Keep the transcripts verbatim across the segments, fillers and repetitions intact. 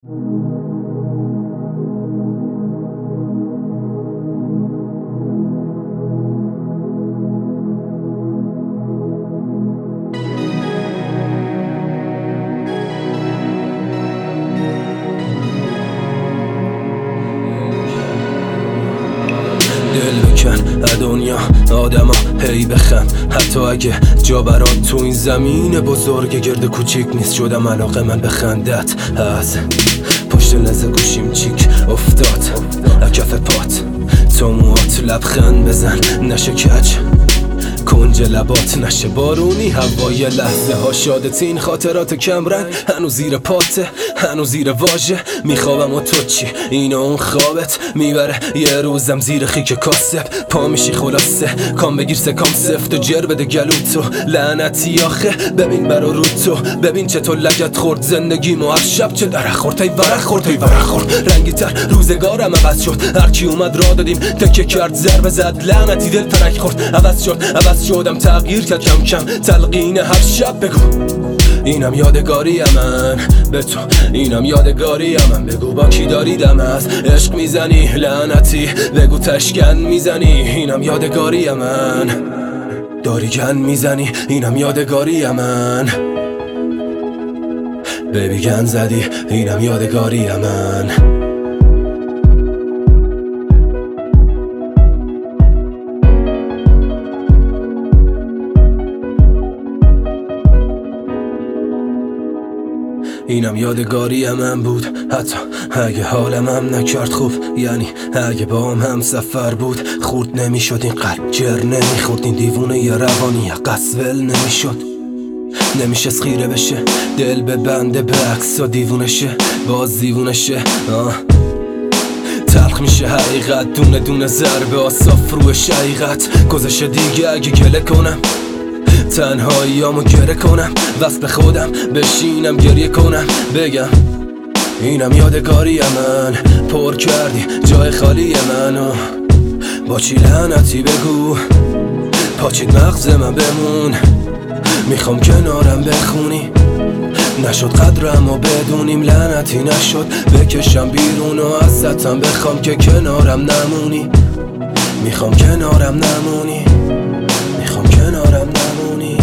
دل بکن دنیا آدما هی بخند، حتی اگه جا برات تو این زمین بزرگ گرد کوچیک نیست. شدم علاقه من به خندت، از پشت لحظه گوشیم چیک افتاد کف پات، تو موات لبخند بزن نشه کج، کنج لبات نشه بارونی، هوای لحظه ها شادت، این خاطرات کمرنگ هنوز زیر پاته، هنوز زیر واژه میخوابم و تو چی؟ این اون خوابت میبره یه روزم زیر خیک کاسب، پا میشی خلاصه کام بگیر سکام سفت و جر بده گلوتو، لعنتی آخه ببین برا رو تو، ببین چطور لگت خورد زندگیمو هر شب، چه درخ خورد تای ورق خورد تای ورق خورد، رنگی تر روزگارم عوض شد، هرکی اومد را دادیم تکه کرد ضربه زد، لعنتی دل ترک خورد، عوض شد عوض شدم تغییر کرد کم کم، تلقین هر شب بگو اینم یادگاریم من به تو، اینم یادگاریم من، بگو با کی داری دم از عشق میزنی لعنتی، بگو تشکن میزنی، اینم یادگاریم من، داری گن میزنی، اینم یادگاریم من، بیبی گن زدی، اینم یادگاریم من. اینم یادگاری من بود، حتی اگه حالم هم نکرد خوب، یعنی اگه با هم هم سفر بود، خورد نمیشد این قلب جر نمیخورد، این دیوونه یه روانی قصول نمیشد، نمیشه خیره بشه دل به بنده به عکسا دیوونه شه، باز دیوونه شه آه. تلخ میشه حقیقت دونه دونه ضربه آساف روی شقیقت، گذشه دیگه اگه گله کنم تنهاییامو گره کنم، وصل خودم بشینم گریه کنم، بگم اینم یادگاری من، پر کردی جای خالی منو، با چی لعنتی بگو پاچید مغز من بمون، میخوام کنارم بخونی، نشد قدرمو بدونیم لعنتی نشد، بکشم بیرون و ازتم بخوام که کنارم نمونی، میخوام کنارم نمونی، میخوام کنارم نمونی.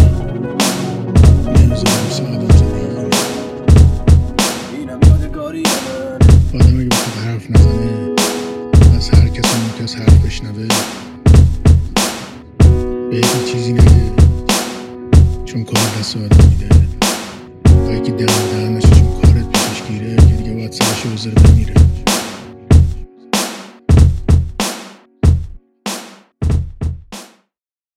اینم یادگاری من، آدم اگه بخواد حرف نزنه از هر کس اون کس حرف بشنوه به یکی چیزی نگه، چون کار دست آدم میده، با یکی دم دهن نشه چون کارت پیشش گیره که دیگه باید سرش رو بذاره بمیره.